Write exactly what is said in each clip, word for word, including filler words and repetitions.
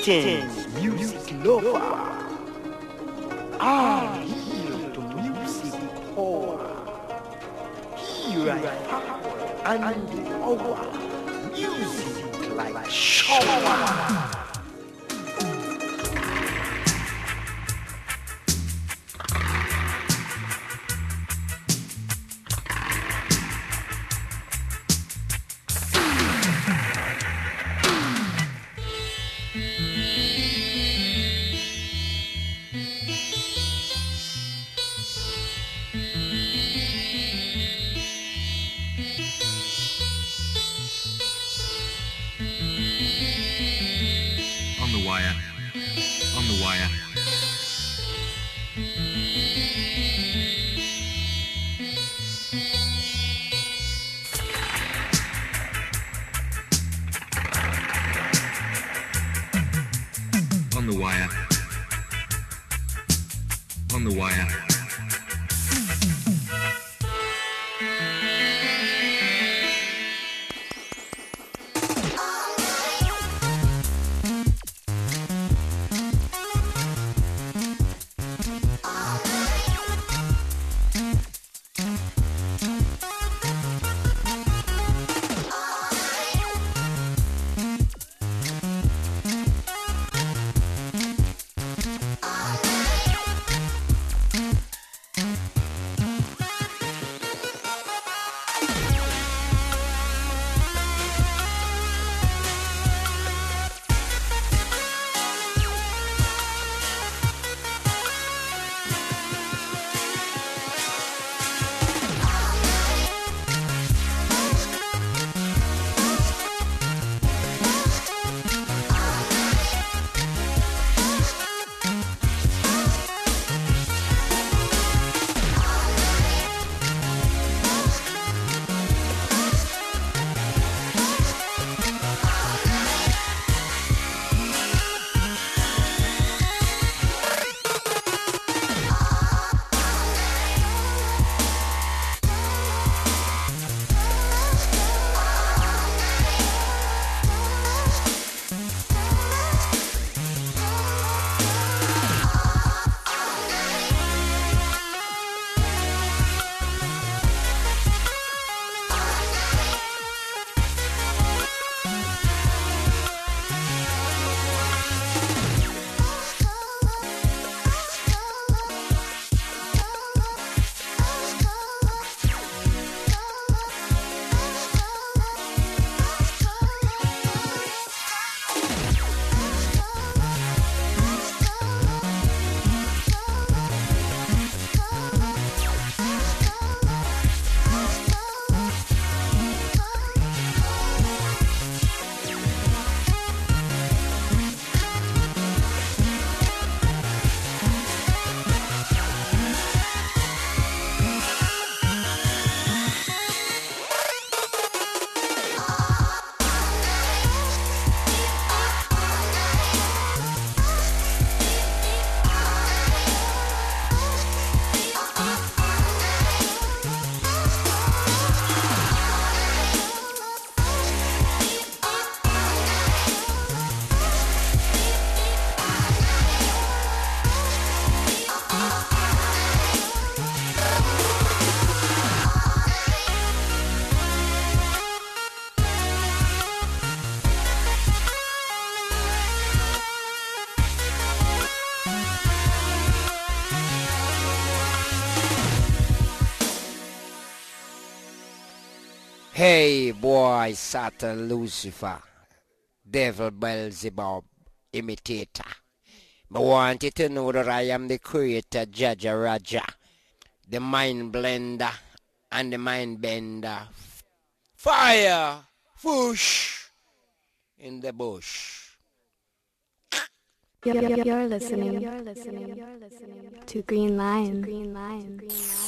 Greetings, music lover. I heal to music power. Here I power and the hour. Music like shower. Hey boy, Satan Lucifer, Devil Beelzebub, imitator. I want you to know that I am the creator, Jaja Raja, the mind blender and the mind bender. Fire, whoosh, in the bush. You're, you're, you're listening. You're listening. You're listening to Green Lion. Green Lion. Green Lion.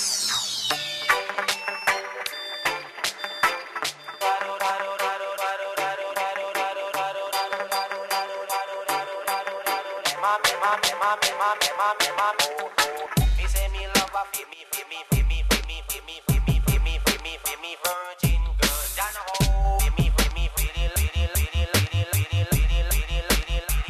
Me say me love a fi me fi me fi me fi me fi me fi me fi me fi me fi me virgin girl. Dana ho fi me fi me fi the lady lady lady lady lady lady lady lady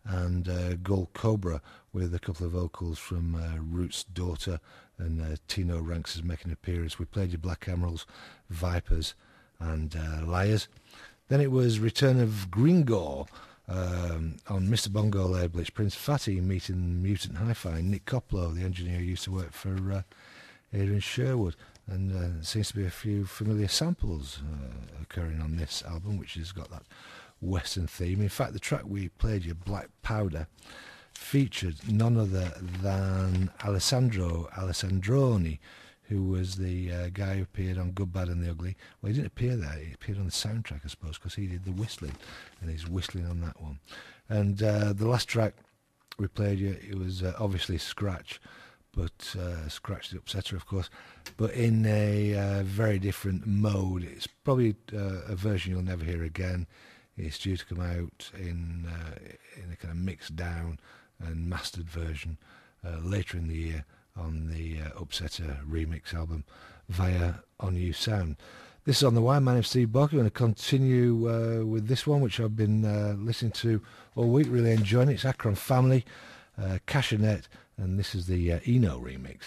and uh, Gold Cobra with a couple of vocals from uh, Root's daughter, and uh, Tino Ranks is making an appearance. We played you Black Emeralds, Vipers and uh, Liars. Then it was Return of Gringo um, on Mister Bongo label. It's Prince Fatty meeting Mutant Hi-Fi. Nick Coplow, the engineer who used to work for uh, here in Sherwood. And uh, there seems to be a few familiar samples uh, occurring on this album, which has got that Western theme. In fact, the track we played you, Black Powder, featured none other than Alessandro Alessandroni, who was the uh, guy who appeared on Good, Bad and the Ugly. Well, he didn't appear there. He appeared on the soundtrack, I suppose, because he did the whistling, and he's whistling on that one. And uh, the last track we played you, it was uh, obviously Scratch, but uh, Scratch the Upsetter, of course, but in a uh, very different mode. It's probably uh, a version you'll never hear again. It's due to come out in uh, in a kind of mixed down and mastered version uh, later in the year on the uh, Upsetter remix album via On You Sound. This is On The Wire. My name's Steve Barker. I'm going to continue uh, with this one, which I've been uh, listening to all week, really enjoying it. It's Akron Family, uh, Cashanet, and this is the uh, Eno remix.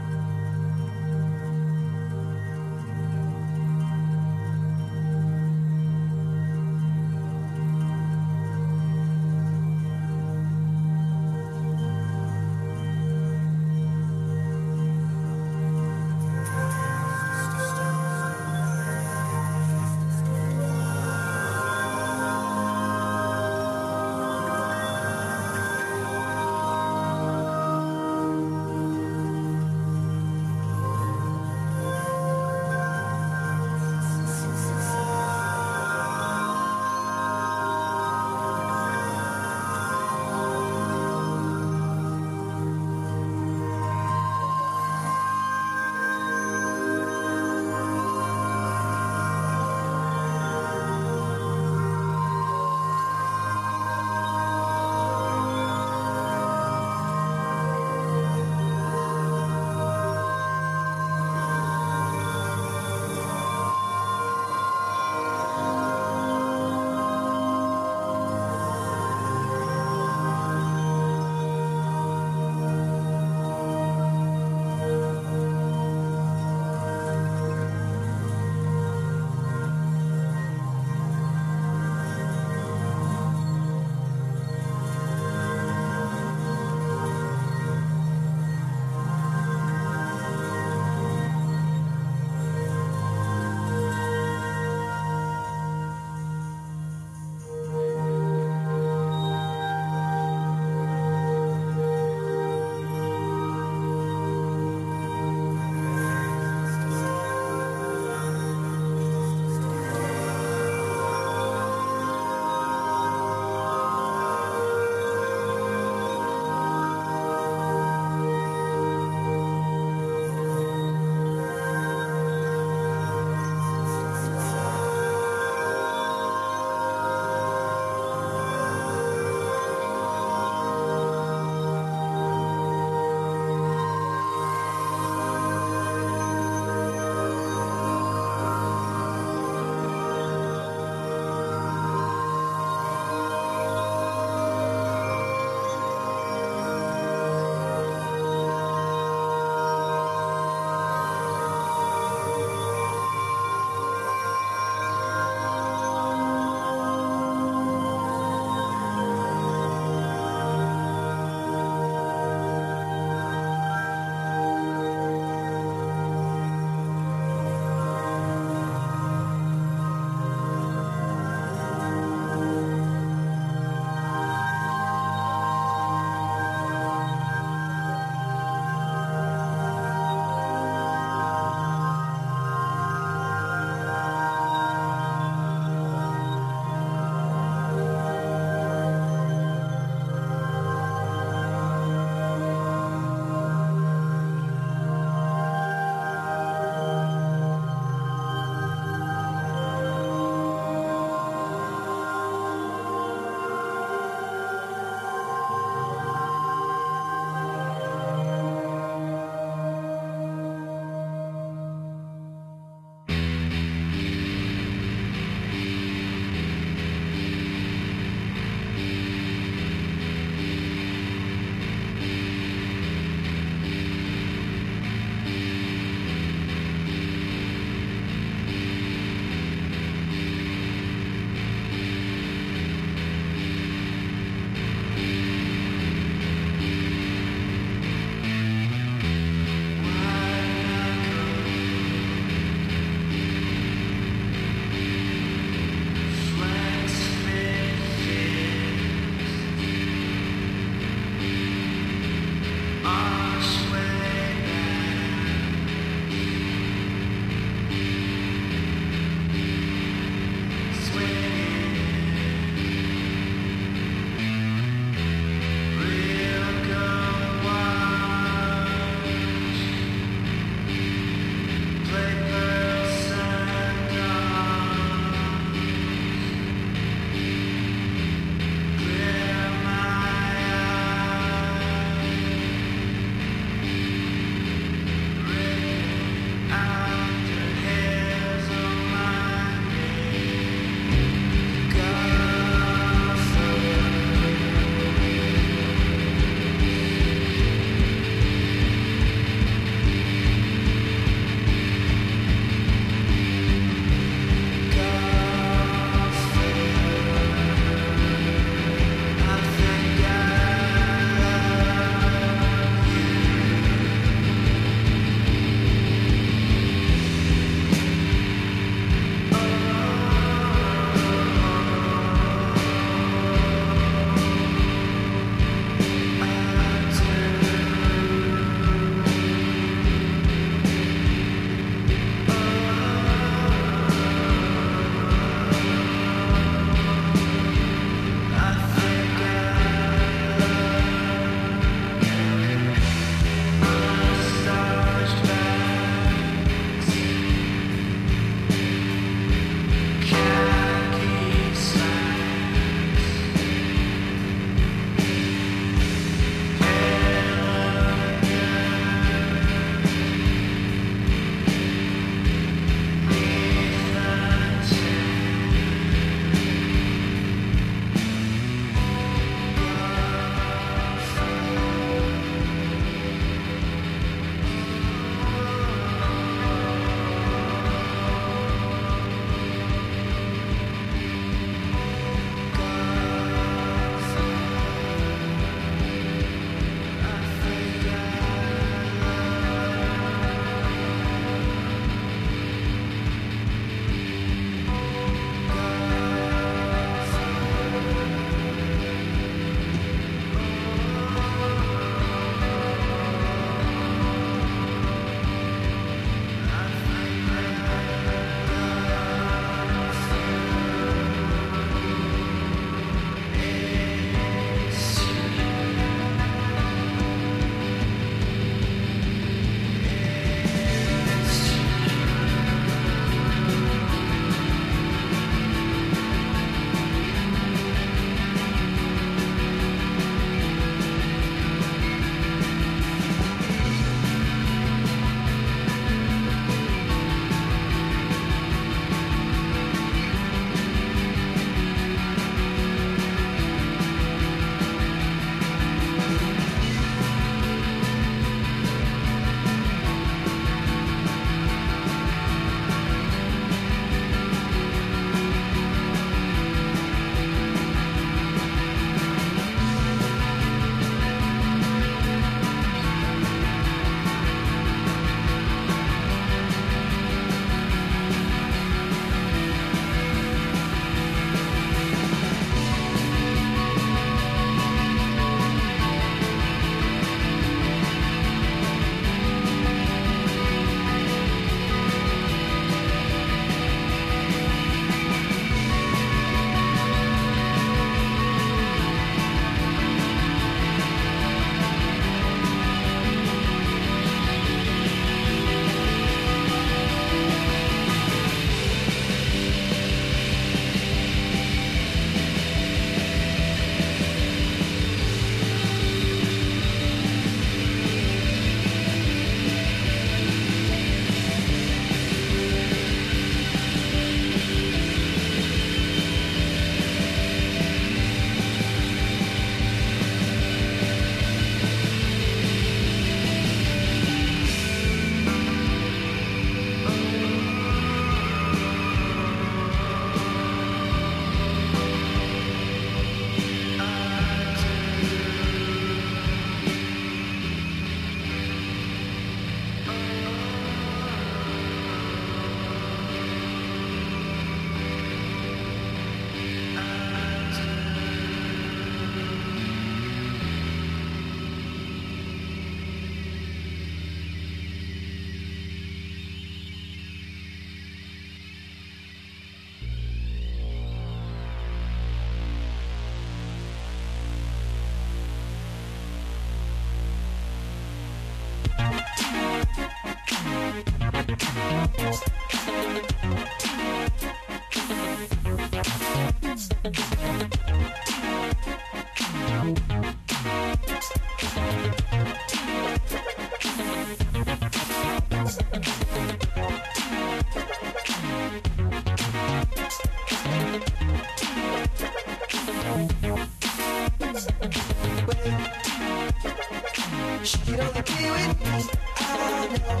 She can only be with me, I know.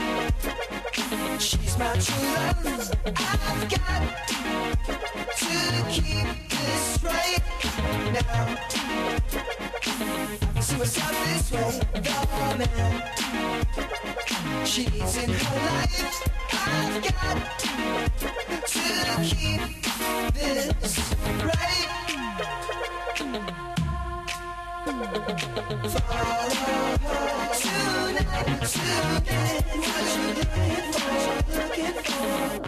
She's my true love. I've got to keep this right now. See what's up this way, the man she needs in her life. I've got to keep this right. Follow her tonight, tonight. What you looking for, looking for?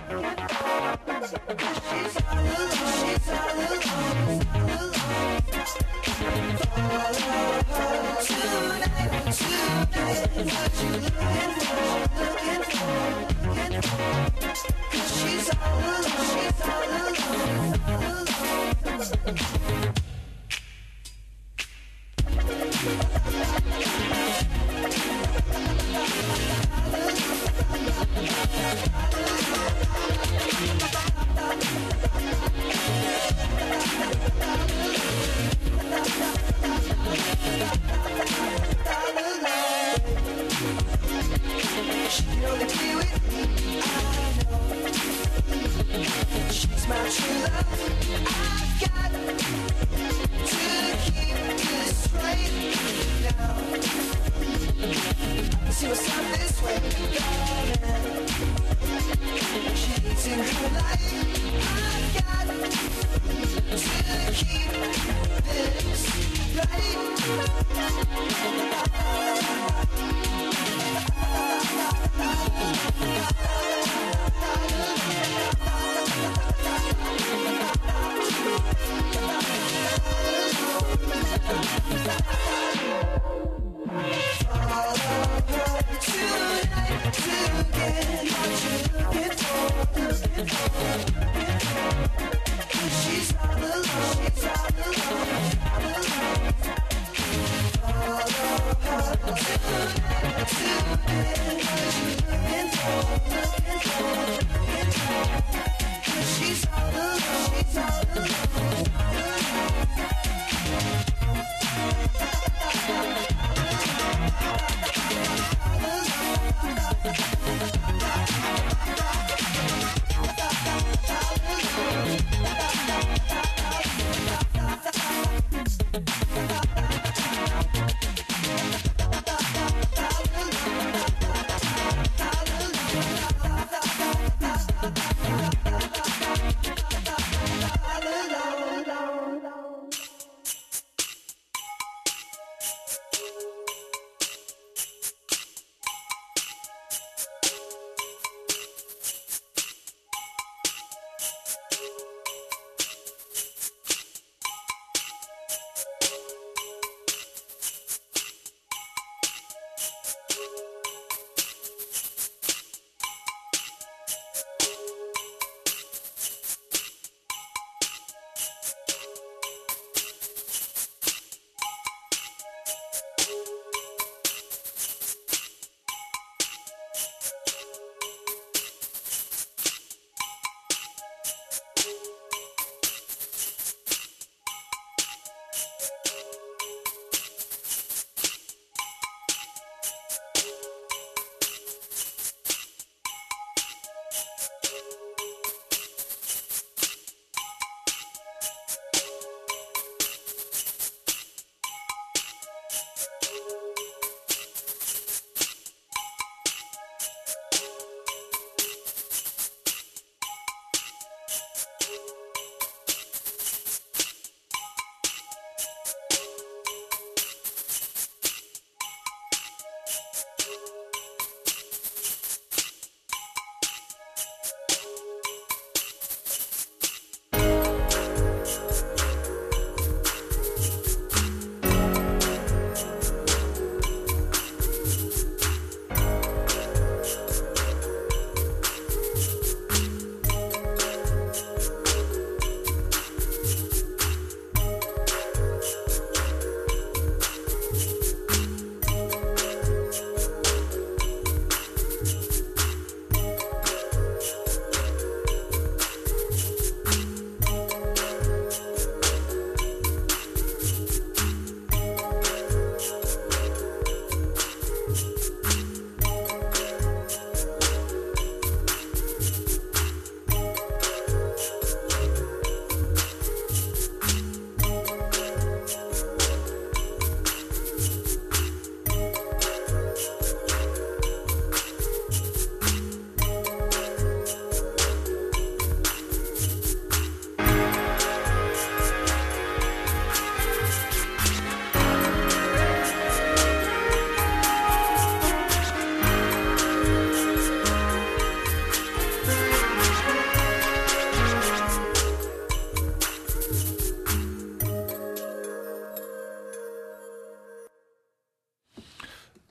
She's all alone, she's all alone, all alone. Follow her tonight, tonight. What you looking for, looking for, looking for? 'Cause she's all alone, she's all alone, all alone. She can only be with me, I know. She's my true love. I've got to keep this right now. See what's up this way, darling. She needs in her life. I've got to keep this right. She's all alone, she's all alone, all alone. Follow her tonight, tonight. What you looking for, looking for, looking for? 'Cause she's all alone, she's all alone, all alone. All alone.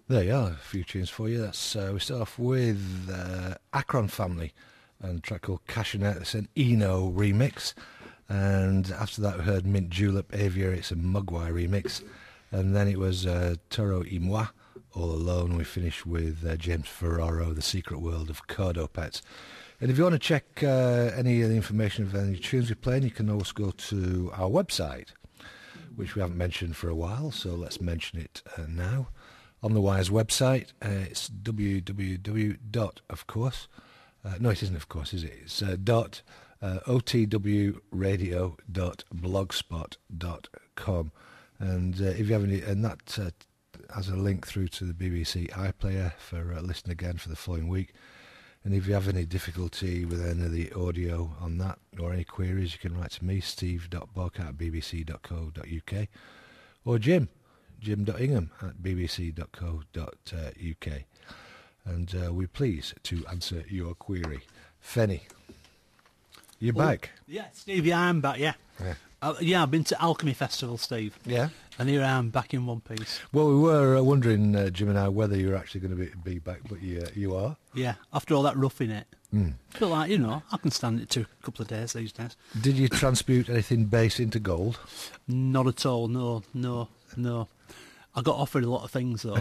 There you are, a few tunes for you. That's uh, we start off with uh, Akron Family and a track called Cassionet. It's an Eno remix. And after that we heard Mint Julep Aviary. It's a Mugwai remix. And then it was uh, Toro y Moi, All Alone. We finished with uh, James Ferraro, The Secret World of Cordo Pets. And if you want to check uh, any of the information of any tunes we're playing, you can always go to our website, which we haven't mentioned for a while, so let's mention it uh, now. On the Wire's website, uh, it's www dot, of course, uh, no it isn't of course, is it? It's uh, dot, uh, otwradio dot blogspot dot com. And uh, if you have any, and that uh, has a link through to the B B C iPlayer for uh, listening again for the following week. And if you have any difficulty with any of the audio on that or any queries, you can write to me, steve dot bork at b b c dot co dot u k, or Jim, jim dot ingham at b b c dot co dot u k. And uh, we're pleased to answer your query. Fenny, you're Oh, back. Yeah, Steve, yeah, I'm back, yeah. Yeah. Uh, yeah, I've been to Alchemy Festival, Steve. Yeah. And here I am back in one piece. Well, we were uh, wondering, uh, Jim and I, whether you're actually going to be, be back, but you, uh, you are. Yeah, after all that roughing it. Mm. Feel like, you know, I can stand it to a couple of days these days. Did you transmute anything base into gold? Not at all, no, no, no. I got offered a lot of things, though.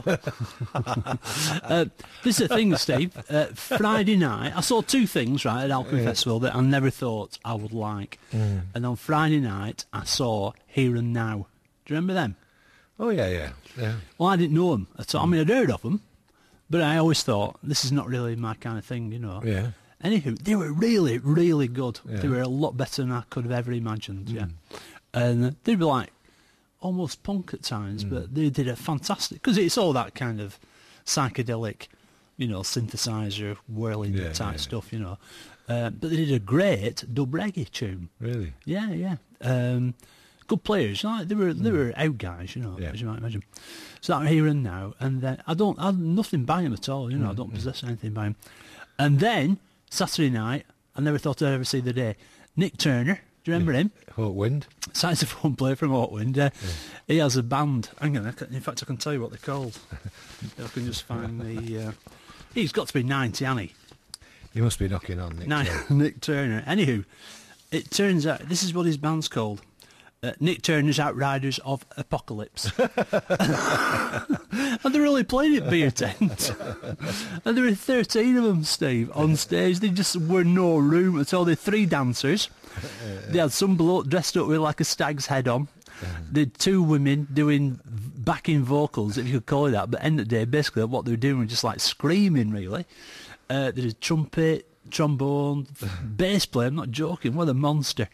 uh, this is the thing, Steve. Uh, Friday night, I saw two things, right, at Alchemy Yeah. Festival that I never thought I would like. Mm. And on Friday night, I saw Here and Now. Do you remember them? Oh, yeah, yeah. yeah. Well, I didn't know them at all. I mean, I'd heard of them, but I always thought, this is not really my kind of thing, you know. Yeah. Anywho, they were really, really good. Yeah. They were a lot better than I could have ever imagined, yeah. And they'd be like, almost punk at times, but they did a fantastic, because it's all that kind of psychedelic, you know, synthesizer, whirling Yeah, type yeah. stuff, you know. Uh, but they did a great dub reggae tune. Really? Yeah, yeah. Um, good players. Like they were, they were out guys, you know, Yeah. as you might imagine. So that Here and Now, and then I don't, I have nothing by him at all. You know, I don't possess anything by him. And then Saturday night, I never thought I'd ever see the day. Nick Turner. Do you remember him? Hawk Wind? Saxophone player from Auckland. Uh, He has a band. Hang on, I can, in fact, I can tell you what they're called. If I can just find the. Uh, he's got to be ninety, hasn't he? He must be knocking on Nick. Ni- Turner. Nick Turner. Anywho, it turns out this is what his band's called. Uh, Nick Turner's Outriders of Apocalypse. And they're only playing at Beer Tent. And there were thirteen of them, Steve, on stage. They just were no room at all. They had three dancers. They had some bloke dressed up with like a stag's head on. They had two women doing backing vocals, if you could call it that. But at the end of the day, basically what they were doing was just like screaming, really. Uh, they did trumpet, trombone, bass player, I'm not joking, what a monster.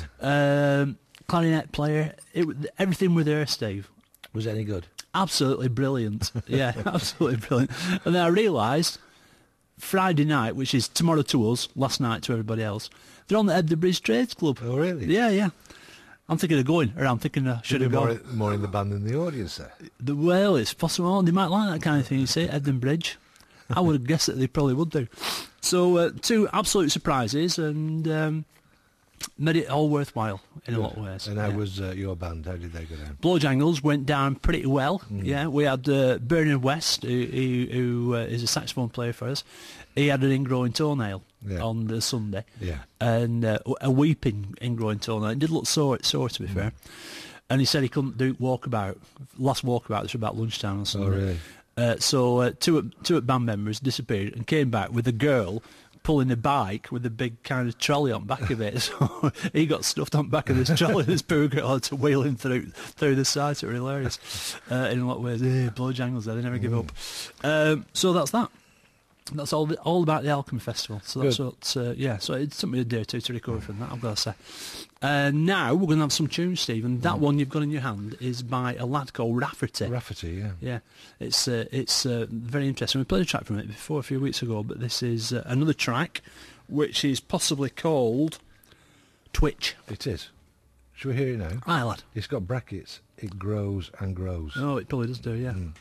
Um, clarinet player. It, everything were there, Steve. Was it any good? Absolutely brilliant. Yeah, absolutely brilliant. And then I realised Friday night, which is tomorrow to us, last night to everybody else, they're on the Edinburgh Bridge Trades Club. Oh, really? Yeah, yeah. I'm thinking of going, or I'm thinking I should Should have be more, gone. more in the band than the audience there. The, well, it's possible. They might like that kind of thing, you see, Edinburgh Bridge. I would have guessed that they probably would do. So, uh, two absolute surprises, and um, made it all worthwhile in a lot of ways. And how Yeah. was uh, your band? How did they go down? Blowjangles went down pretty well. Mm. Yeah, we had uh, Bernard West, who, who, who uh, is a saxophone player for us. He had an ingrowing toenail Yeah. on the Sunday, Yeah. and uh, a weeping ingrowing toenail. It did look sore, sore to be Mm. fair. And he said he couldn't do walkabout. Last walkabout was about lunchtime on Sunday. Oh, really? Uh, so uh, two at, two at band members disappeared and came back with a girl pulling a bike with a big kind of trolley on back of it. So he got stuffed on back of this trolley. This poor girl had to wheel him through through the side. It was hilarious uh, in a lot of ways. Eh, Blowjangles, they never give up. Um, so that's that. That's all all about the Alchemy Festival. So that's Good. what, uh, yeah, so it took me a day or two to recover from that, I've got to say. Uh, now we're going to have some tunes, Steve, and that one you've got in your hand is by a lad called Rafferty. Rafferty, yeah. Yeah, it's uh, it's uh, very interesting. We played a track from it before a few weeks ago, but this is uh, another track, which is possibly called Twitch. It is. Shall we hear it now? Aye, lad. It's got brackets. It grows and grows. Oh, it probably does do, yeah. Mm.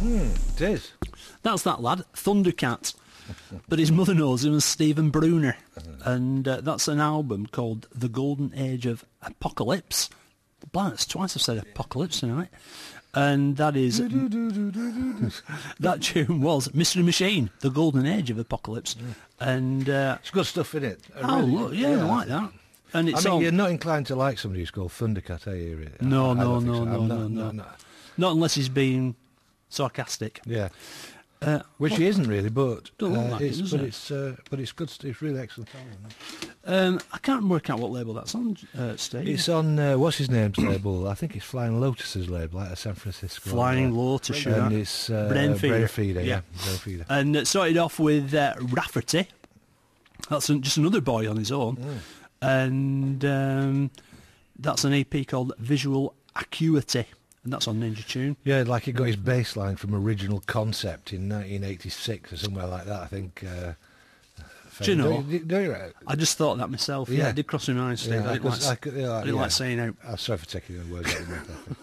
It is. That's that lad, Thundercat. But his mother knows him as Stephen Bruner. And uh, that's an album called The Golden Age of Apocalypse. Blimey, that's twice I've said apocalypse tonight. And that is... that tune was Mystery Machine, The Golden Age of Apocalypse. And... Uh, It's good stuff in it. oh, look, yeah, I like that. And I it's mean, all... you're not inclined to like somebody who's called Thundercat, are you? Really? No, I- I no, don't think no, so. no, I'm no, not- no. not- not- Not unless he's being sarcastic. Yeah. Uh, Which he isn't really, but Don't look uh, like it, it's does but it? it's uh, but it's good. st- It's really excellent album. um, I can't work out what label that's on, uh, Steve. It's on uh, what's his name's label? I think it's Flying Lotus's label, like a San Francisco. Flying uh, Lotus, and yeah. it's uh, Brain Feeder. Brain Feeder, yeah, Yeah. Brain Feeder. And it started off with uh, Rafferty. That's an, just another boy on his own. Mm. And um, that's an E P called Visual Acuity. And that's on Ninja Tune. Yeah, like he got his bass line from Original Concept in nineteen eighty-six or somewhere like that. I think. Uh, Do you know? Don't you, don't you, I just thought that myself. Yeah, Yeah. it did cross my mind, Steve. yeah, I didn't, like, could- I could- yeah, I didn't yeah. like saying out. I'm sorry for taking the words out of my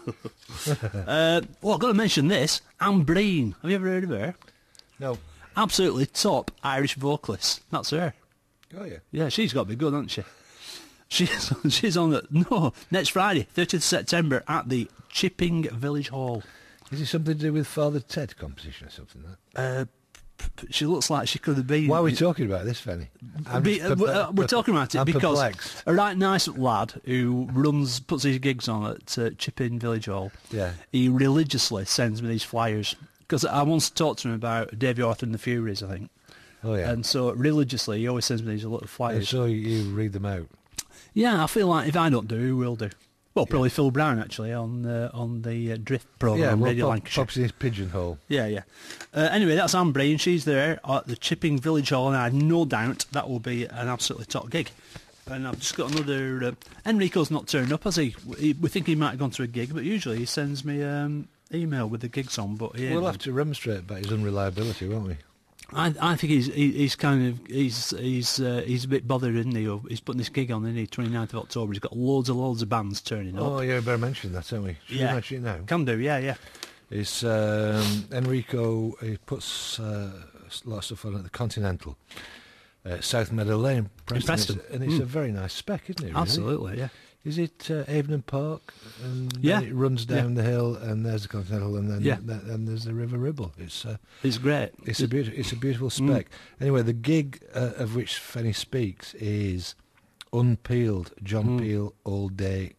mouth. Uh, well, I've got to mention this. Anne Breen. Have you ever heard of her? No. Absolutely top Irish vocalist. That's her. Oh yeah. Yeah, she's got to be good, hasn't she? She's she's on the no next Friday, thirtieth of September at the Chipping Village Hall. Is it something to do with Father Ted composition or something? That? Uh, p- p- she looks like she could have been. Why are we talking about this, Fanny? I'm Be- just uh, perple- we're, uh, we're talking about it I'm because perplexed. a right nice lad who runs, puts his gigs on at uh, Chipping Village Hall. Yeah. He religiously sends me these flyers because I once talked to him about Davey Arthur and the Furies, I think. Oh yeah. And so religiously, he always sends me these little And flyers. so you read them out. Yeah, I feel like if I don't do, who will do? Well, probably Phil Brown actually on uh, on the uh, Drift programme Yeah, on well, Radio pop, Lancashire. pops in his pigeonhole. Yeah, yeah. Uh, anyway, that's Anne Breen. She's there at the Chipping Village Hall, and I have no doubt that will be an absolutely top gig. And I've just got another... Uh, Enrico's not turned up, has he? We we think he might have gone to a gig, but usually he sends me um, email with the gigs on, but he ain't We'll done. have to remonstrate about his unreliability, won't we? I, I think he's he, he's kind of he's he's uh, he's a bit bothered, isn't he? He's putting this gig on, isn't he? twenty-ninth of October. He's got loads and loads of bands turning up. Oh, yeah, we better mention that, don't we? Should Yeah. we mention it now? Can do, yeah, yeah. It's um, Enrico. He puts uh, a lot of stuff on at the Continental, uh, South Meadow Lane, Preston. Preston. It's- and it's Mm. a very nice spec, isn't it? Really? Absolutely, yeah. Is it uh, Avon Park? And Yeah. then it runs down the hill, and there's the Continental, and then Yeah. th- and there's the River Ribble. It's uh, It's great. it's a beautiful it's a beautiful spec. Anyway, the gig uh, of which Fenny speaks is Unpeeled, John Mm. Peel all day,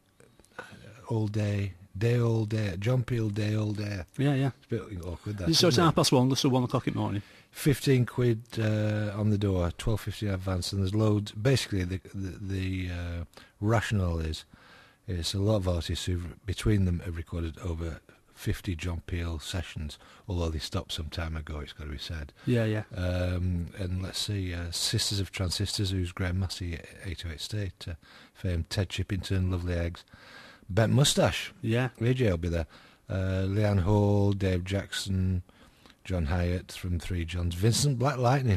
all day, day all day, John Peel day all day. Yeah, yeah. It's a bit awkward that. So it's isn't it? half past one, so one o'clock in the morning. Fifteen quid uh, on the door, twelve fifty advance, and there's loads. Basically, the the, the uh, rationale is, is a lot of artists who between them have recorded over fifty John Peel sessions, although they stopped some time ago. It's got to be said. Yeah, yeah. Um, and let's see, uh, Sisters of Transistors, who's Graham Massey, eight oh eight State, uh, fame, Ted Chippington, Lovely Eggs, Bent Moustache, Yeah. A J will be there, uh, Leanne Hall, Dave Jackson, John Hyatt from Three Johns, Vincent Black Lightning,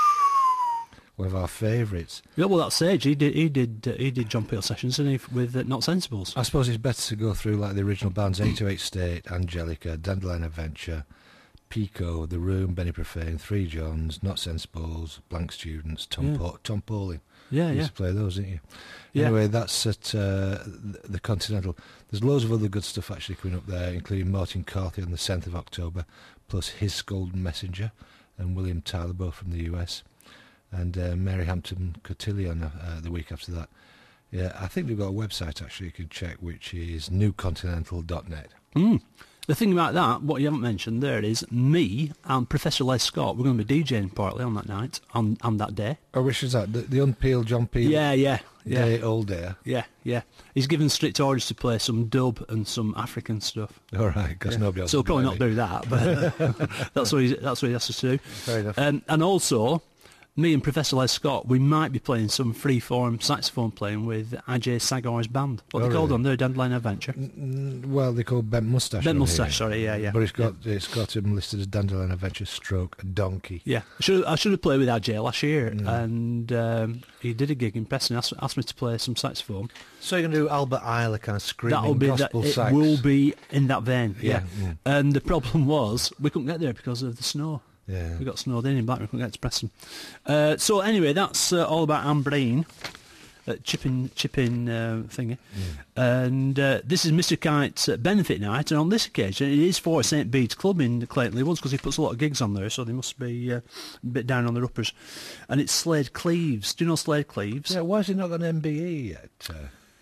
one of our favourites. Yeah, well, that's Sage. He did, he did, uh, he did John Peel sessions, didn't he, with uh, Not Sensibles? I suppose it's better to go through like the original bands, eight oh eight State, Angelica, Dandelion Adventure, Pico, The Room, Benny Profane, Three Johns, Not Sensibles, Blank Students, Tom, Yeah. pa- Tom Pauling. Yeah, You yeah. used to play those, didn't you? Yeah. Anyway, that's at uh, the, the Continental. There's loads of other good stuff actually coming up there, including Martin Carthy on the tenth of October, plus His Golden Messenger and William Tyler, both from the U S, and uh, Mary Hampton Cotillion uh, the week after that. Yeah, I think they've got a website actually you can check, which is new continental dot net. Mm. The thing about that, what you haven't mentioned there is me and Professor Les Scott. We're going to be DJing partly on that night, on, on that day. Oh, which is that? The, the Unpeeled John Peel Yeah, yeah, yeah. Day All Day? Yeah, yeah. He's given strict orders to play some dub and some African stuff. All right, because nobody else So we'll will probably not do that, but that's what he's, that's what he has to do. Fair enough. Um, and also, me and Professor Les Scott, we might be playing some free-form saxophone playing with Ajay Sagar's band. What Oh, they called really? on their Dandelion Adventure. Mm, Well, they call Bent Moustache. Bent on Moustache, here. sorry, yeah, yeah. But it's got it's got him listed as Dandelion Adventure stroke Donkey. Yeah, I should I should have played with Ajay last year, Mm. and um, he did a gig in Preston. Asked, asked me to play some saxophone. So you're going to do Albert Eiler kind of screaming That'll be that. gospel It sax? will be in that vein. Yeah. Yeah, mm. And the problem was we couldn't get there because of the snow. Yeah. We got snowed in in Blackburn. We couldn't get to Preston. Uh, so anyway, that's uh, all about Anne Breen. Uh, chipping, chipping uh, thingy, and uh, this is Mister Kite's uh, benefit night, and on this occasion it is for Saint Bede's Club in Clayton Woods because he puts a lot of gigs on there, so they must be uh, a bit down on the uppers. And it's Slade Cleaves. Do you know Slade Cleaves? Yeah, why has he not got an M B E yet? Uh,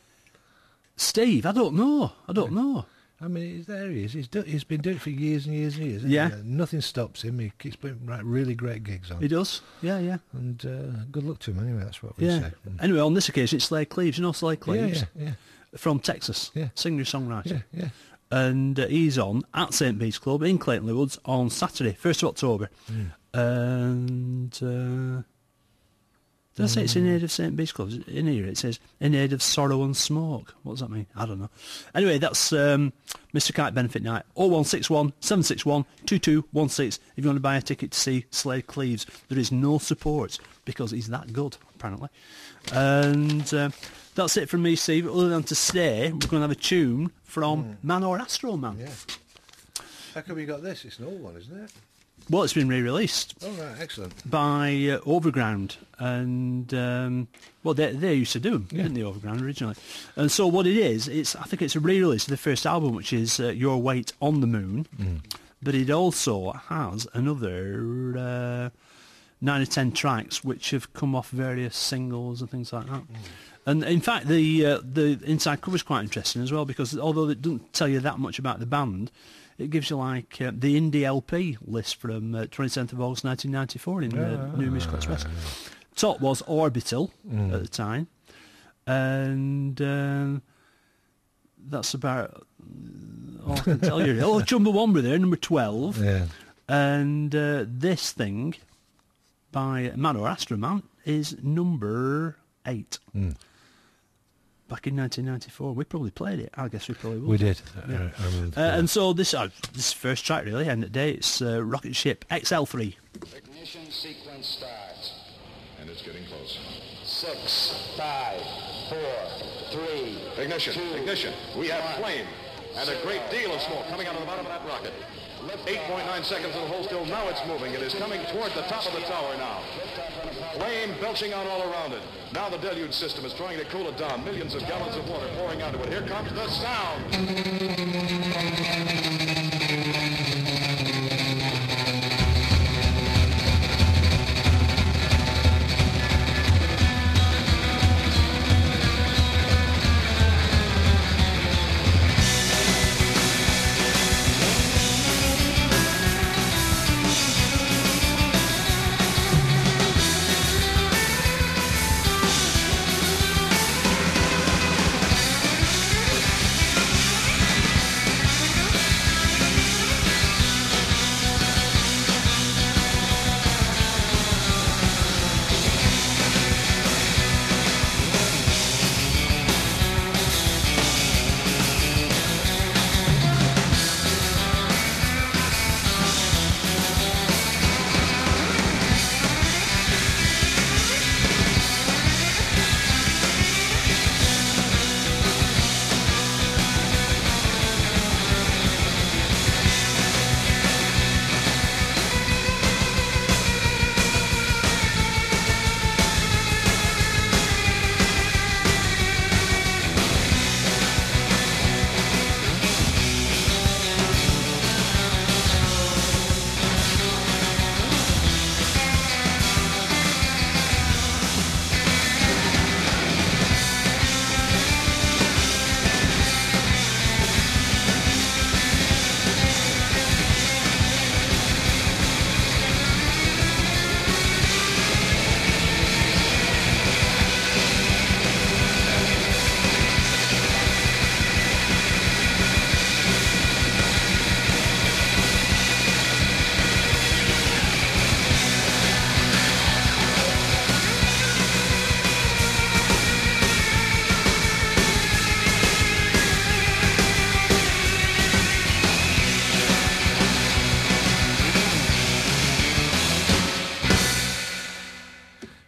Steve, I don't know. I don't know. I mean, he's there he is. He's, do, he's been doing it for years and years and years. hasn't Yeah. he? Uh, Nothing stops him. He keeps putting right, really great gigs on. He does. Yeah, yeah, And uh, good luck to him anyway, that's what we yeah. say. Mm. Anyway, on this occasion it's Slade Cleaves. You know Slade Yeah, Cleaves yeah, yeah, from Texas, Yeah. singer-songwriter. yeah, yeah. And uh, he's on at Saint Bede's Club in Clayton Woods on Saturday, first of October. And uh, did I say it's in aid of Saint Bede's Club? In here it says in aid of sorrow and smoke. What does that mean? I don't know. Anyway, that's um, Mister Kite Benefit Night. oh one six one, seven six one, two two one six if you want to buy a ticket to see Slade Cleaves. There is no support because he's that good, apparently. And uh, that's it from me, Steve. Other than to say, we're going to have a tune from Man or Astro Man. Yeah. How come you got this? It's an old one, isn't it? Well, it's been re-released Oh, right, excellent. by uh, Overground, and um, well, they they used to do them, Yeah. didn't they, Overground originally? And so what it is, it's I think it's a re-release of the first album, which is uh, Your Weight on the Moon, but it also has another uh, nine or ten tracks which have come off various singles and things like that. And in fact, the uh, the inside cover is quite interesting as well because although it doesn't tell you that much about the band, it gives you like uh, the indie L P list from uh, twenty-seventh of August nineteen ninety-four in uh, New Musical Express. Top was Orbital at the time, and um, that's about all I can tell you. Oh, Chumbawamba there, number twelve, Yeah. and uh, this thing by Man or Astro Man is number eight. Back in nineteen ninety-four, we probably played it. I guess we probably will. We did. Yeah. I, I remember Uh, and so this uh, this first track really, and today it's uh, Rocket Ship X L three. Ignition sequence starts. And it's getting close. Six, five, four, three. Ignition, two, ignition. We have one. flame and a great deal of smoke coming out of the bottom of that rocket. eight point nine seconds of the hold still. Now it's moving. It is coming toward the top of the tower now. Flame belching out all around it. Now the deluge system is trying to cool it down. Millions of gallons of water pouring onto it. Here comes the sound. Thank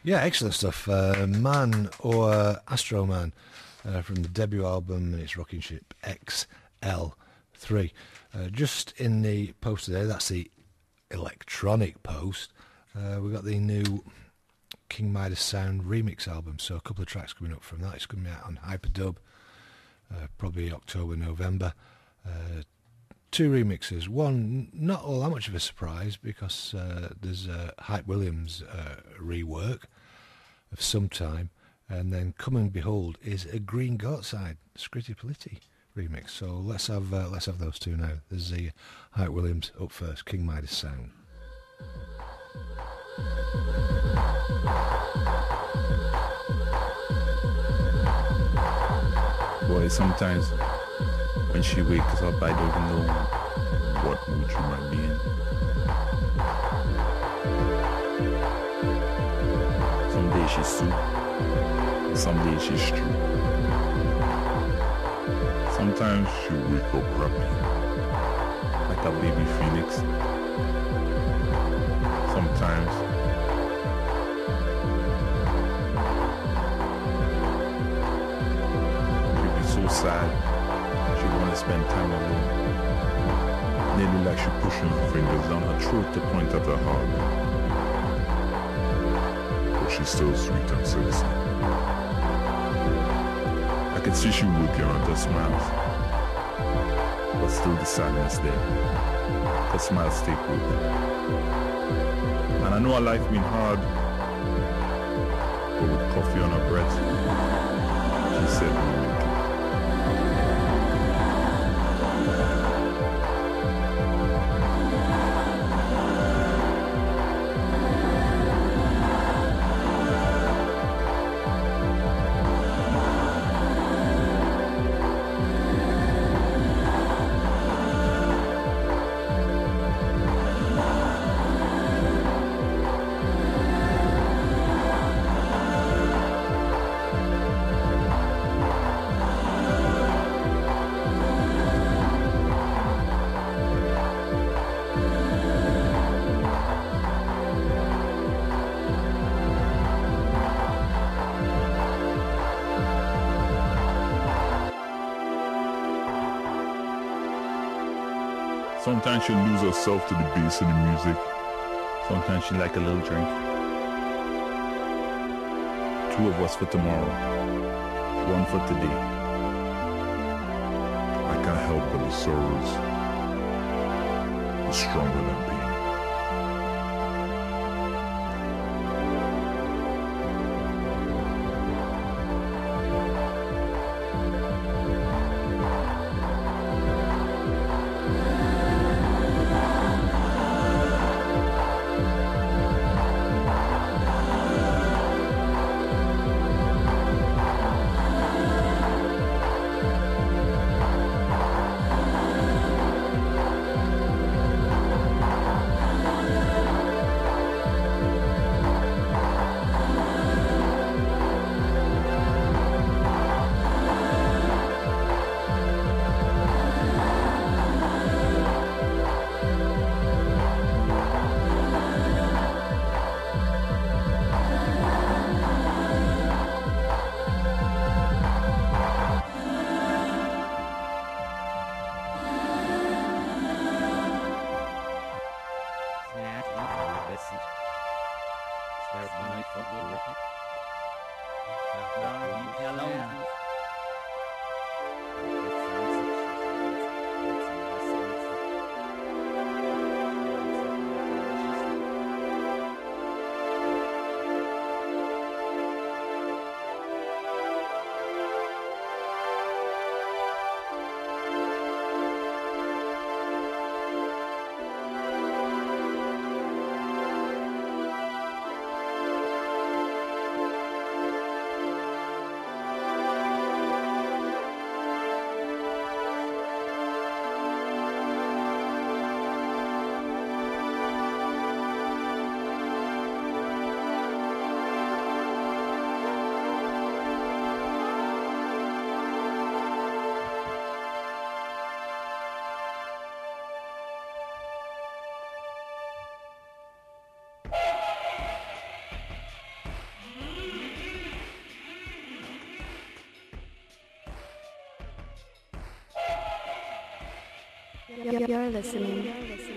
Yeah, excellent stuff. Uh, Man or Astro Man uh, from the debut album, and it's Rocking Ship X L three. Uh, just in the post today, that's the electronic post, uh, we got the new King Midas Sound remix album, so a couple of tracks coming up from that. It's coming out on Hyperdub, uh, probably October, November. Uh, two remixes, one not all that much of a surprise because uh, there's a Hype Williams uh, rework of some time, and then Come and Behold is a Green Goatside Scritti Politti remix. So let's have uh, let's have those two now. There's the Hype Williams up first, King Midas Sound. Boy, sometimes when she wakes up, I don't even know what mood she might be in. Some days she's soup, some days she's stew. Sometimes she'll wake up happy, like a baby phoenix. Sometimes she'll be so sad, she wanna spend time alone. Nearly like she pushing her fingers down her throat to point at her heart. But she's still sweet and sexy. I can see she working on her smiles, but still the sadness there. Her smiles take root. And I know her life been hard, but with coffee on her breath, she said we'll make it. Sometimes she'll lose herself to the bass of the music. Sometimes she like a little drink. Two of us for tomorrow, one for today. I can't help but the sorrows are stronger than pain. You're listening.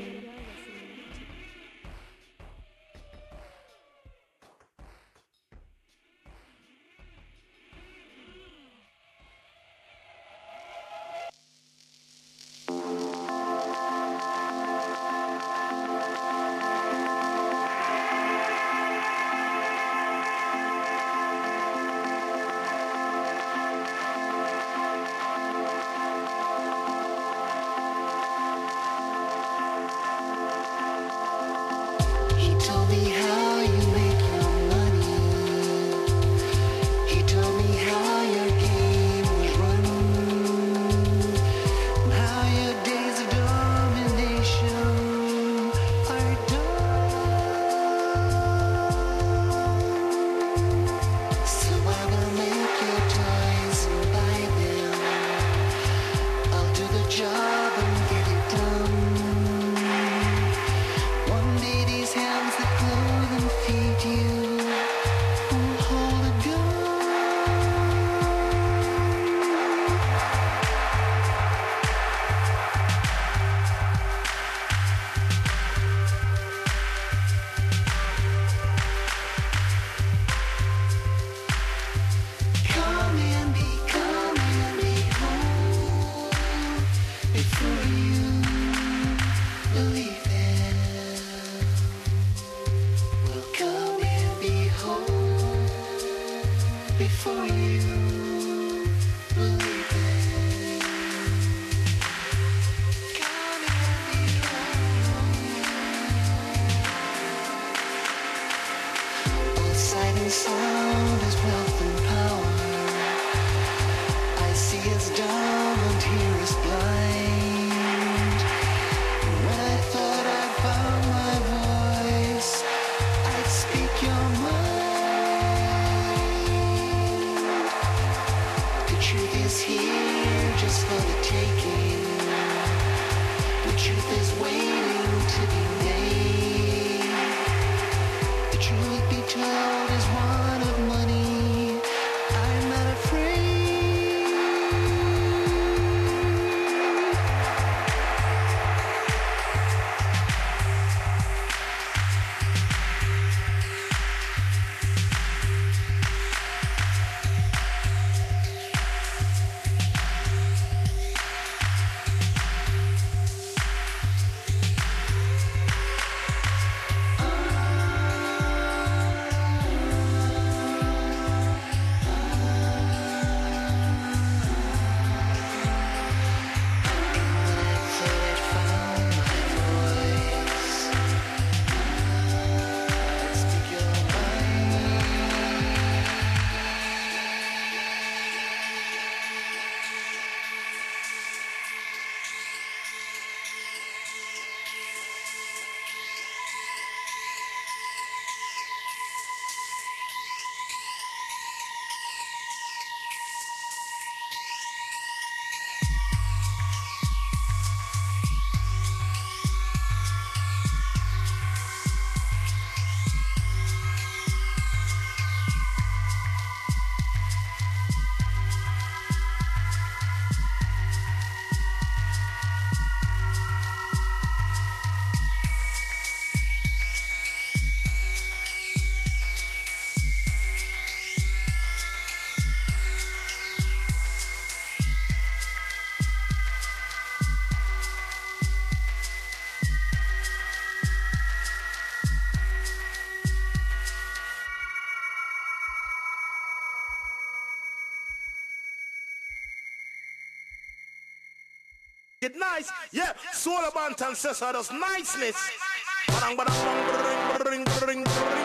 It nice, yeah. Solar Bantan says so does niceness. Badang badang bang bring bring bring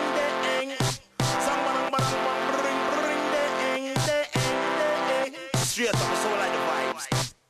de eng. Sang badang badang bang bring bring de eng de eng de eng. Straight up, so like the vibes.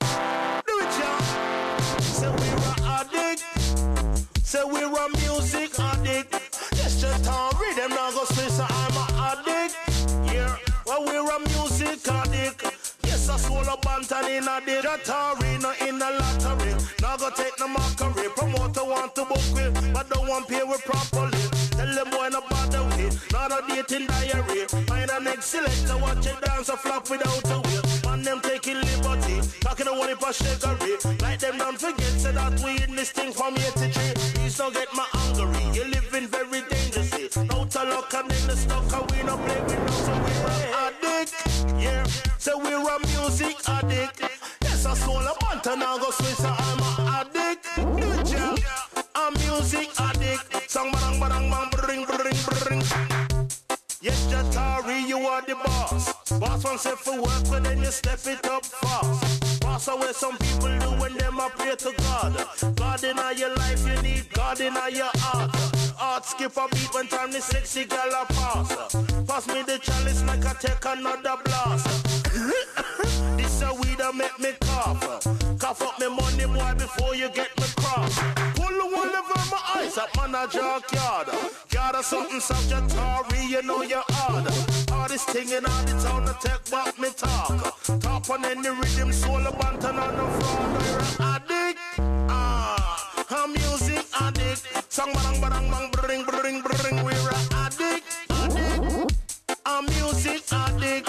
Do it, y'all. Say we're a addict. Say we're a music addict. Yes, just a rhythm now go say so I'm a addict. Yeah, well we're a music addict. Yes, a Solar Bantan in a day, Atari, no in a lottery. Now go take no mockery. Promoter want to book with, but don't want pay with properly. Tell Tell them boy no bother with, not a dating diary. Find a next selector, watch it dance a flop without a way. Man them taking liberty, talking a one for sugarry. Like them don't forget, say that we in this thing from eighty-three. Please don't get my angry, you living very dangerously. No to luck and in the stock, and we no play with no, so we're a addict. Yeah, so we're a music addict. Yes, I soul a month and I go switch, so I'm a addict. Yeah, I'm music addict. Song badang badang bang bring bring bring. Yes, Jatari, you are the boss. Boss wants it for work, but then you step it up fast. Boss are where some people do when them a pray to God. God in all your life, you need God in all your heart. Heart skip a beat when time the sexy girl a pass. Pass me the chalice like I take another blast. This a weed that make me cough. Cough up me money, boy, before you get me cross. Pull the one over my eyes up man a junkyard. Yard or something such a Tory, you know you're hard. Hardest thing in all the town to take back me talk. Top on any rhythm, soul a bantan on the fraud. You're an addict. Ah, I'm music addict. Song badang badang bang bring bring bring. We're an addict. Addict. I'm music addict.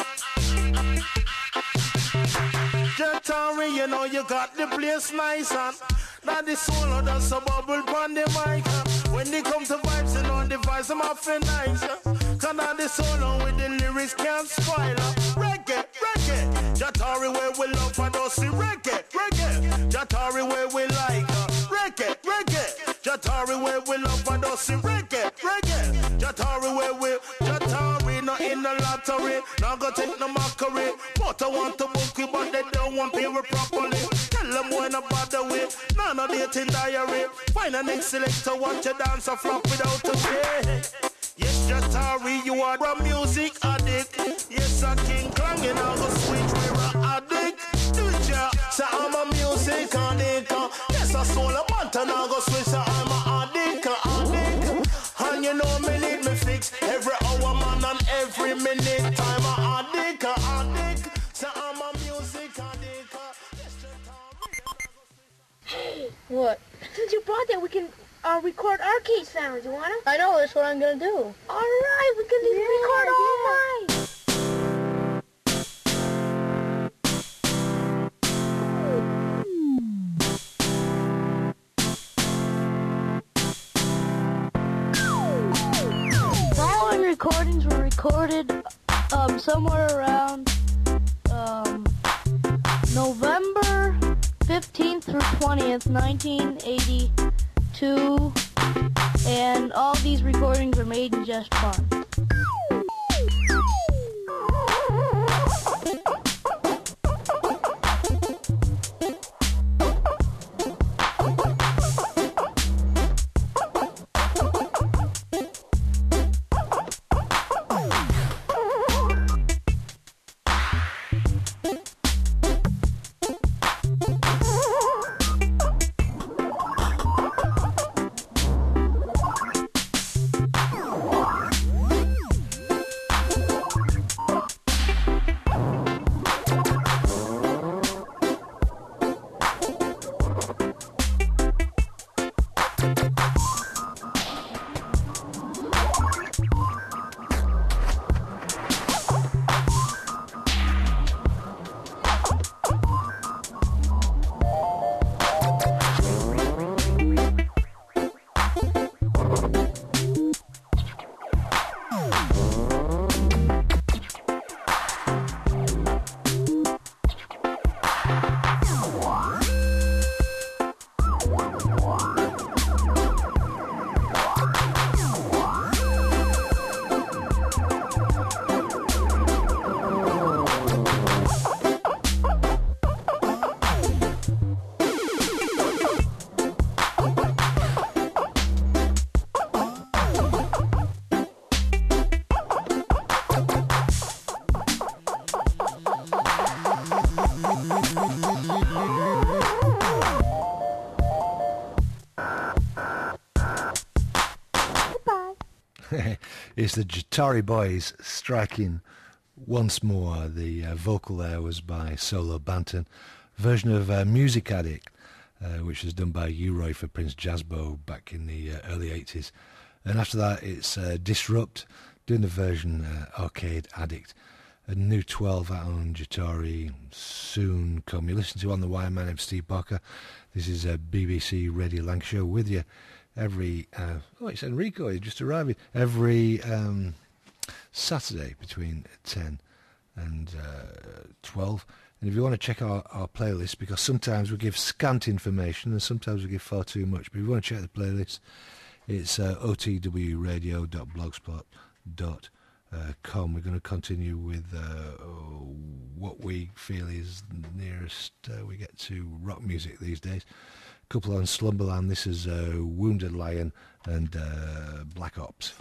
Jatari, you know you got the place nice and now the solo does a bubble on the mic. When they come to vibes, you know the vibes I'm off nice. Cause now the solo with the lyrics can't spoil. Reggae, reggae, Jatari where we love and don't see reggae, reggae, Jatari where we like. Reggae, reggae, Jatari where we love and don't see reggae, reggae, Jatari where we, Jatari not in the lottery, not gonna take no mockery. But I want to book you, but they don't want pay properly. Tell them when not bother with, none of dating diary. Find a next selector, watch you dance a flop without a pay. Yes, Jatari, you are a music addict. Yes, a king clanging, I'll go switch, we're a addict. Do it, yeah. So I'm a music addict. Yes, I soul a month and I'll go switch, so I'm a addict, addict. And you know me need me fix every hour, man, and every minute. I'm a addict, addict. So I'm a music addict. Hey, what? Since you brought that, we can uh, record arcade sounds. You wanna? I know. That's what I'm gonna do. All right, we can just yeah, record all yeah. night. Following recordings were recorded um, somewhere around um, November fifteenth through twentieth, nineteen eighty-two, and all these recordings were made in just fun. It's the Jatari Boys striking once more. The uh, vocal there was by Solo Banton. Version of uh, Music Addict, uh, which was done by U-Roy for Prince Jazzbo back in the uh, early eighties. And after that, it's uh, Disrupt, doing the version uh, Arcade Addict. A new twelve out on Jatari soon come. You listen to On the Wire. My name's Steve Barker. This is a B B C Radio Lancashire with you every, uh, oh, it's Enrico, he's just arriving, every um, Saturday between ten and uh, twelve. And if you want to check our, our playlist, because sometimes we give scant information and sometimes we give far too much, but if you want to check the playlist, it's uh, o t w radio dot blogspot dot com. We're going to continue with uh, what we feel is nearest uh, we get to rock music these days. A couple on Slumberland. This is uh, Wounded Lion and uh, Black Ops.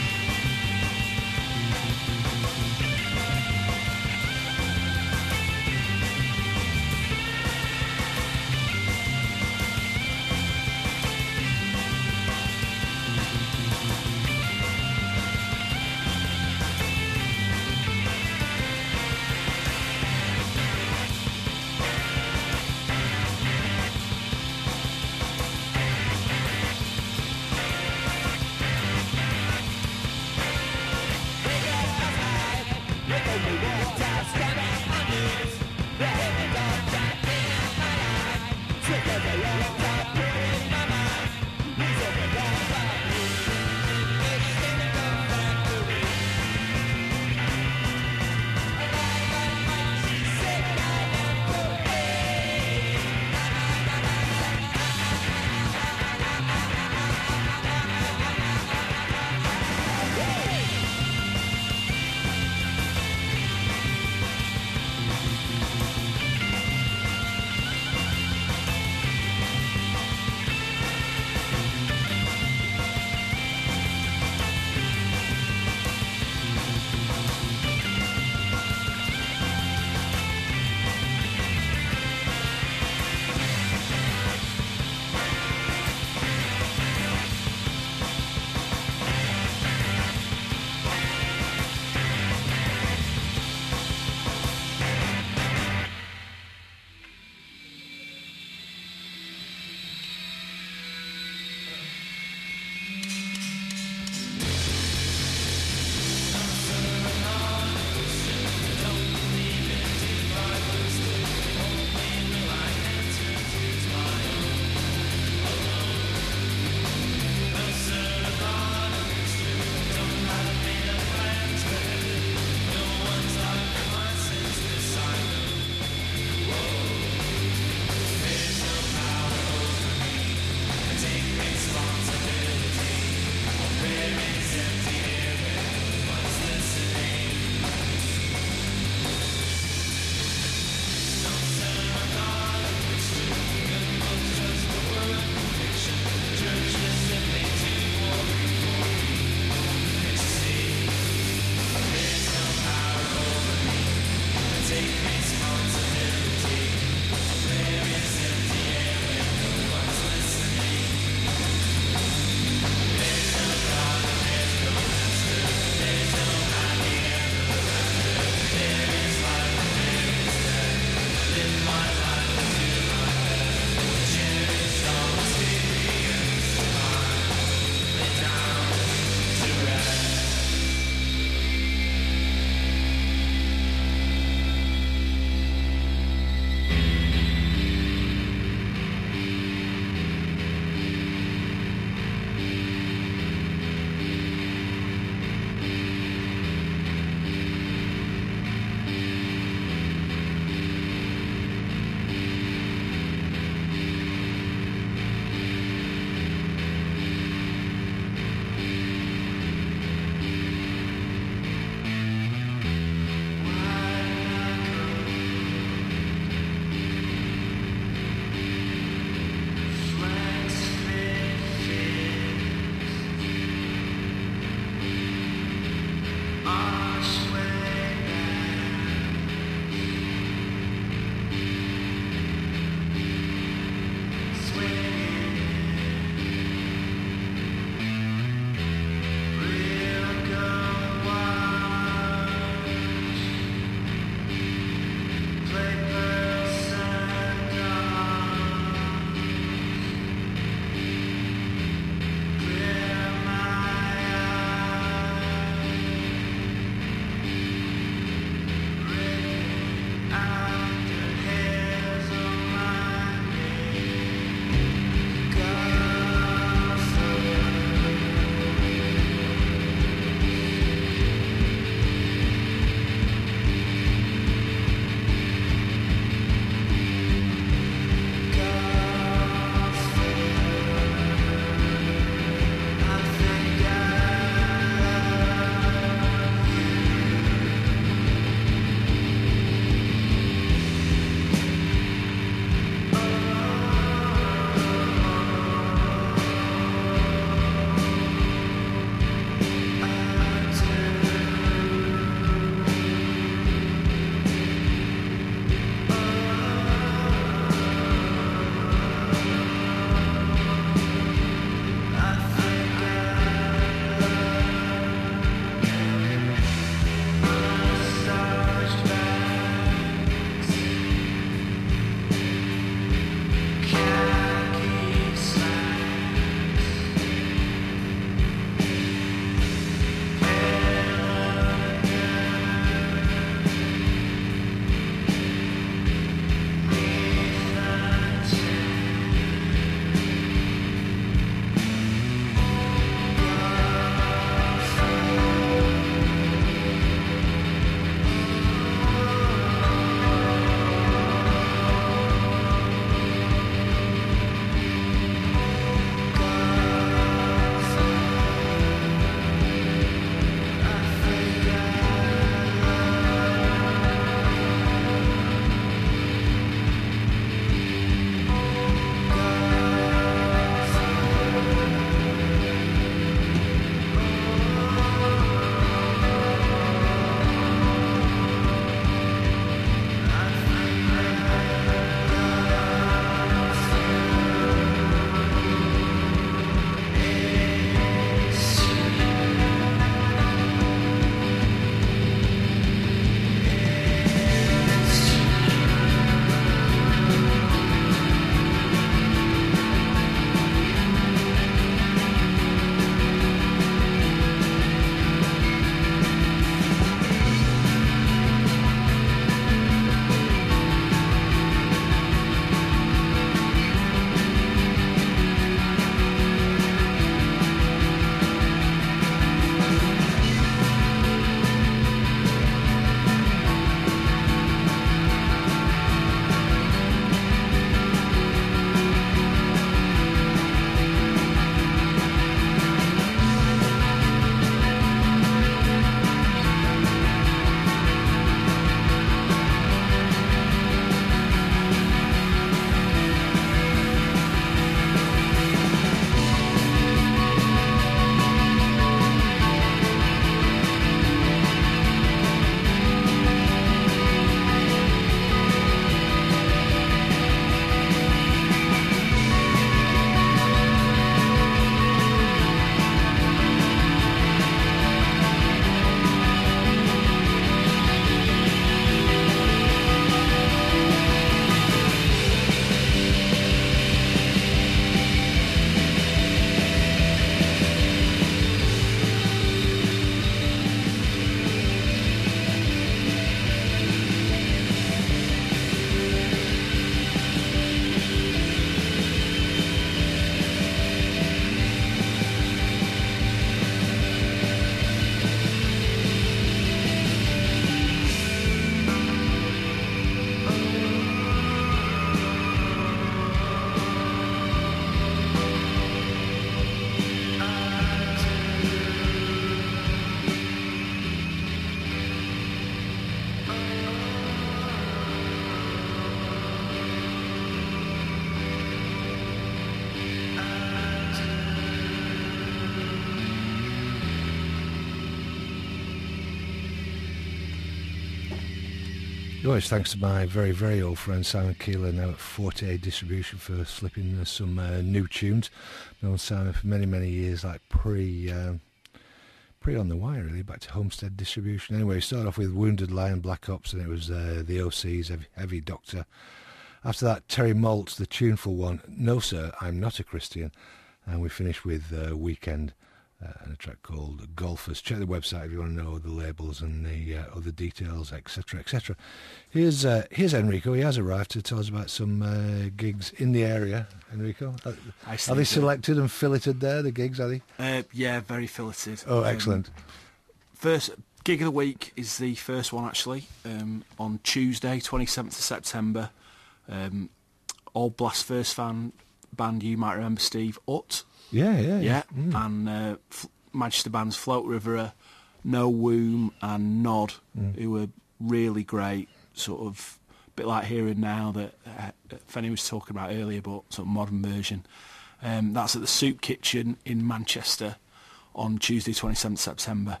Oh, it's thanks to my very, very old friend Simon Keeler, now at forty-eight Distribution, for slipping uh, some uh, new tunes. Known Simon for many, many years, like pre, um, pre on the wire, really, back to Homestead Distribution. Anyway, we started off with Wounded Lion, Black Ops, and it was uh, the O C's, Heavy, Heavy Doctor. After that, Terry Maltz, the tuneful one, No Sir, I'm Not a Christian. And we finished with uh, Weekend uh, and a track called Golfers. Check the website if you want to know the labels and the uh, other details, et cetera, et cetera. Here's uh, here's Enrico. He has arrived to tell us about some uh, gigs in the area. Enrico, are, are they selected and filleted there? The gigs, are they? Uh, yeah, very filleted. Oh, excellent. Um, first gig of the week is the first one actually um, on Tuesday, twenty-seventh of September. Um, Old Blast First fan band you might remember, Steve Ut. Yeah, yeah, yeah. Mm. And uh, F- Manchester bands Float River, No Womb, and Nod, Mm. who were really great. Sort of a bit like Here and Now that uh, Fenny was talking about earlier, but sort of modern version. Um, that's at the Soup Kitchen in Manchester on Tuesday, twenty-seventh of September.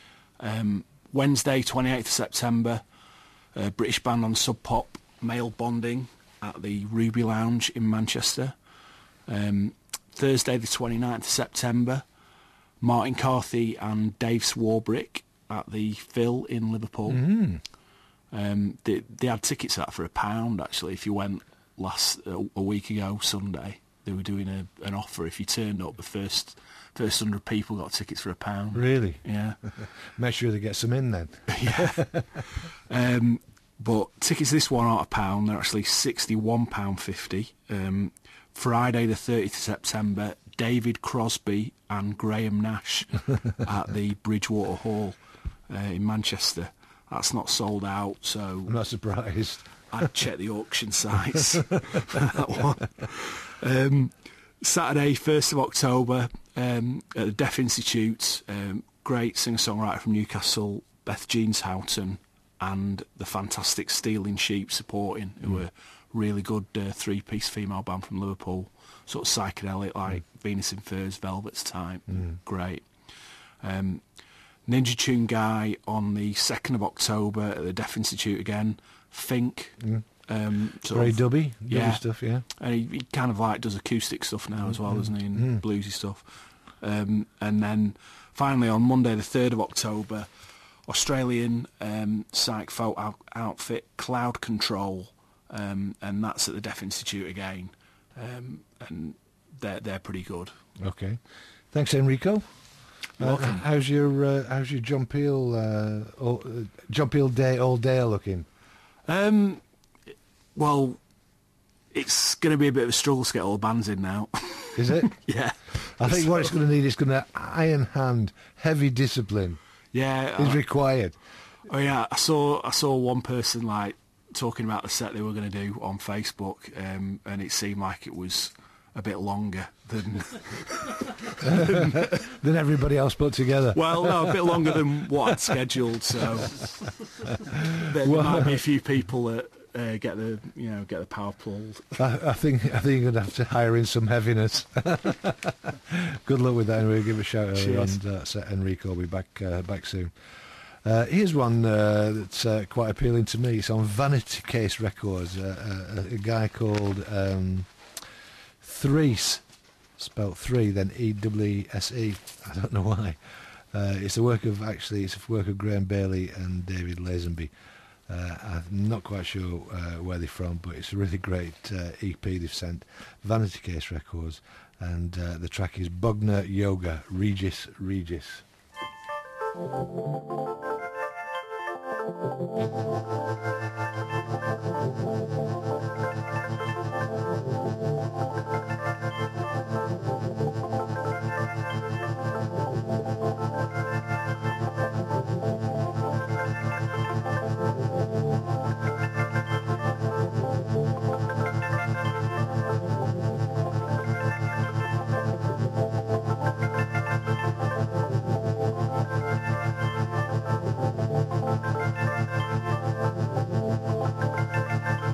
Um, Wednesday, twenty-eighth of September, a British band on Sub Pop, Male Bonding, at the Ruby Lounge in Manchester. Um, Thursday the twenty-ninth of September, Martin Carthy and Dave Swarbrick at the Phil in Liverpool. Mm. Um, they, they had tickets for that for a pound, actually. If you went last uh, a week ago, Sunday, they were doing a, an offer. If you turned up, the first first hundred people got tickets for a pound. Really? Yeah. Make sure they get some in then. Yeah. um, but tickets this one aren't a pound. They're actually sixty-one pounds fifty. Um, Friday the thirtieth of September, David Crosby and Graham Nash at the Bridgewater Hall uh, in Manchester. That's not sold out, so I'm not surprised. I'd check the auction sites for that one. Um, Saturday, first of October, um, at the Deaf Institute, um, great singer-songwriter from Newcastle, Beth Jeans Houghton, and the fantastic Stealing Sheep supporting, who were really good uh, three-piece female band from Liverpool, sort of psychedelic, like mm. Venus in Furs, Velvet's type. Mm. Great. Um, Ninja Tune Guy on the second of October at the Deaf Institute again. Fink. Mm. Um, sort Very of, dubby, dubby yeah. stuff, yeah. And he, he kind of like does acoustic stuff now as well, Mm. doesn't he, and Mm. bluesy stuff. Um, and then finally on Monday the third of October, Australian um, psych folk out- outfit Cloud Control, um, and that's at the Deaf Institute again, um, and they're they're pretty good. Okay, thanks, Enrico. You're Uh, welcome. how's your uh, how's your John Peel uh, all, uh, John Peel day all day looking? Um, well, it's going to be a bit of a struggle to get all the bands in now. Is it? Yeah. I think what it's going to need is going to iron hand, heavy discipline. Yeah, is I- required. Oh yeah, I saw I saw one person like talking about the set they were going to do on Facebook, um, and it seemed like it was a bit longer than than everybody else put together. well, no, a bit longer than what I'd scheduled. So there, there might be a few people that uh, get the you know get the power pulled. I, I think I think you're going to have to hire in some heaviness. Good luck with that, and we'll give a shout out Cheers. on that set. Enrico will be back uh, back soon. Uh, here's one uh, that's uh, quite appealing to me. It's on Vanity Case Records. Uh, a, a guy called um, Threese, spelt three, then E W S E. I don't know why. Uh, it's a work of actually, it's a work of Graham Bailey and David Lazenby. Uh, I'm not quite sure uh, where they're from, but it's a really great uh, E P they've sent. Vanity Case Records, and uh, the track is Bugner Yoga, Regis Regis. Thank you.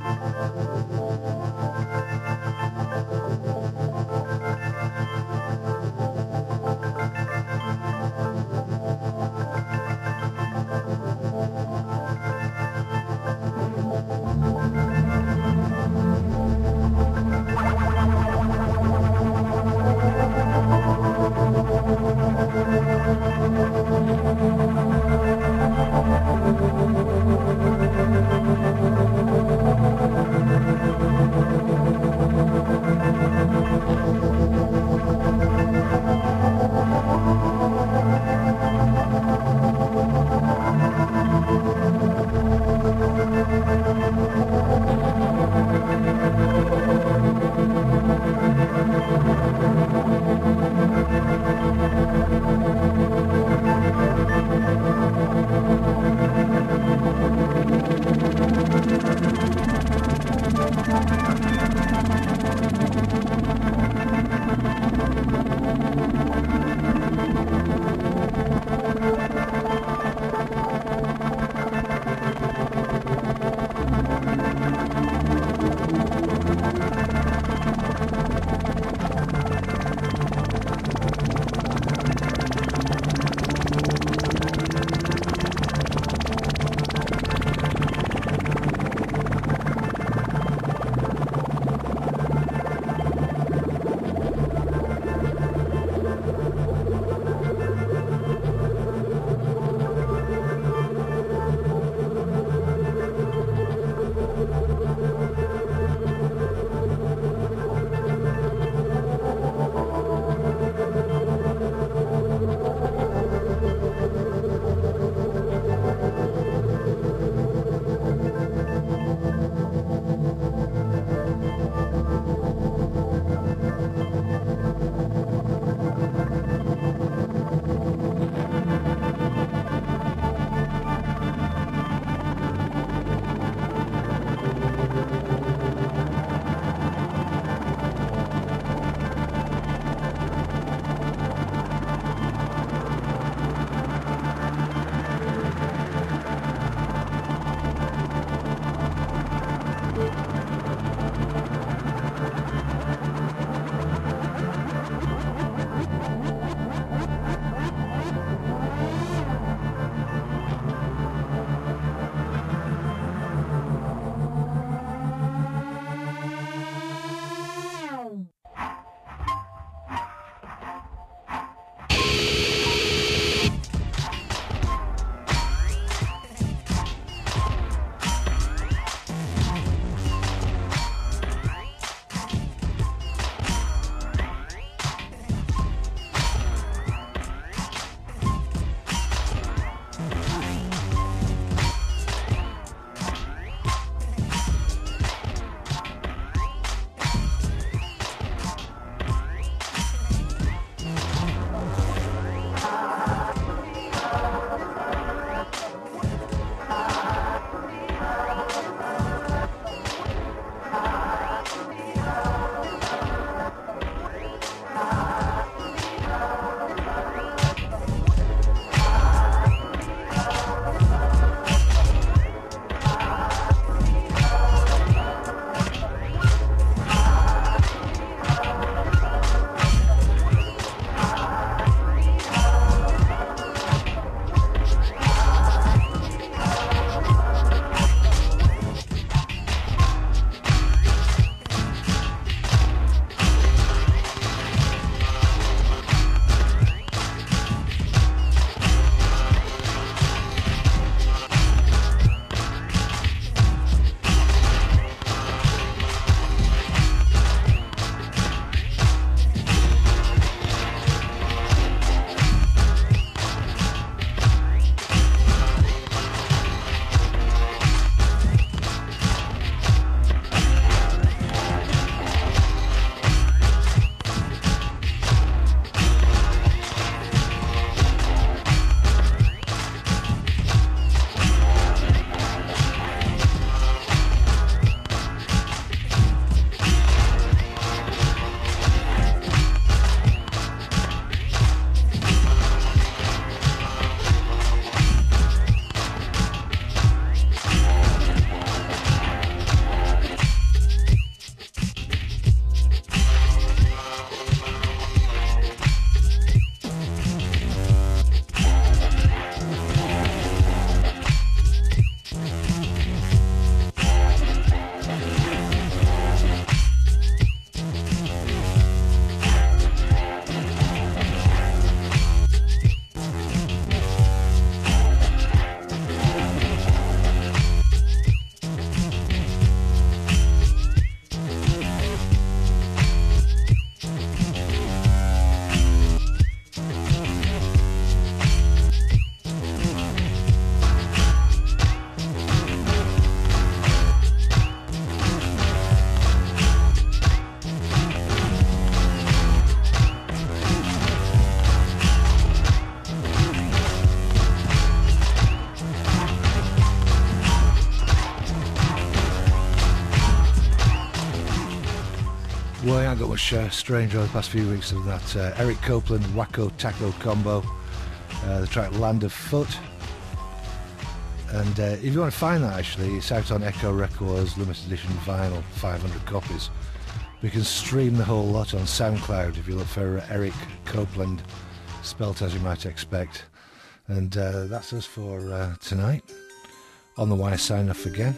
Well, I ain't got much uh, strange over the past few weeks of that. Uh, Eric Copeland, Wacko Taco combo. Uh, the track Land of Foot. And uh, if you want to find that, actually, it's out on Echo Records, limited edition vinyl, five hundred copies. We can stream the whole lot on SoundCloud if you look for Eric Copeland, spelt as you might expect. And uh, that's us for uh, tonight. On the Wire, sign off again.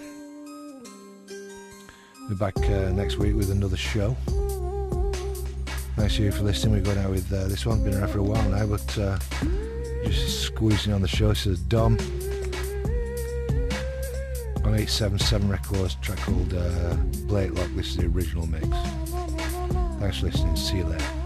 We're back uh, next week with another show. Thanks to you for listening. We're going out with uh, this one. Been around for a while now, but uh, just squeezing on the show. This is Dom on eight seven seven Records, track called uh, Blake Lock. This is the original mix. Thanks for listening. See you later.